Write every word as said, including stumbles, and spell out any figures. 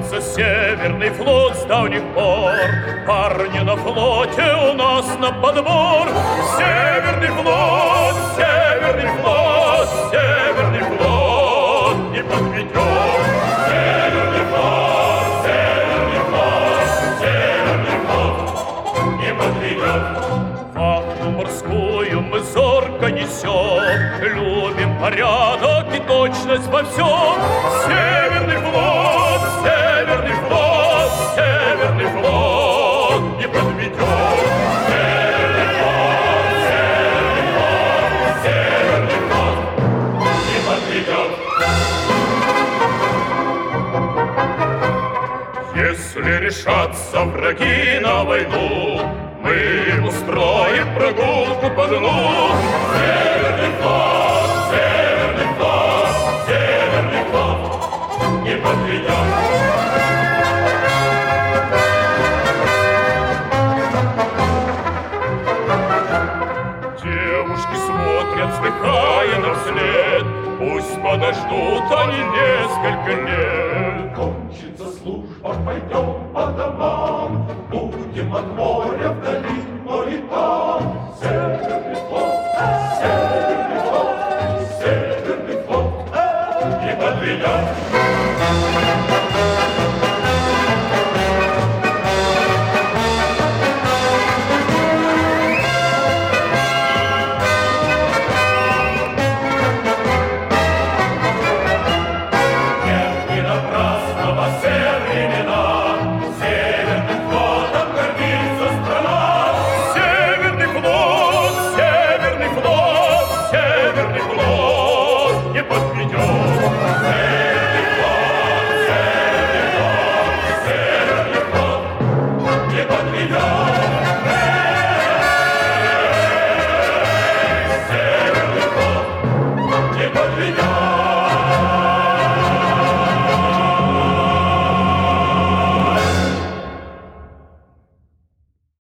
Кончится Северный флот с давних пор. Парни на флоте у нас на подбор. Северный флот, Северный флот, Северный флот не подведет. Северный флот, Северный флот, Северный флот не подведет. Вахту морскую мы зорко несем, любим порядок и точность во всем. Северный флот, Северный флот, Северный флот не подведет. Северный флот, Северный флот, Северный флот не подведет. Если решатся враги на войну, мы им устроим прогулку по дну. Северный флот, Северный флот, Северный флот не подведет. Девушки смотрят, вздыхая нам вслед, пусть подождут они несколько лет. Кончится служба, пойдем по домам, будем от моря вдали, но и там. Северный флот, Северный флот, Северный флот не подведет.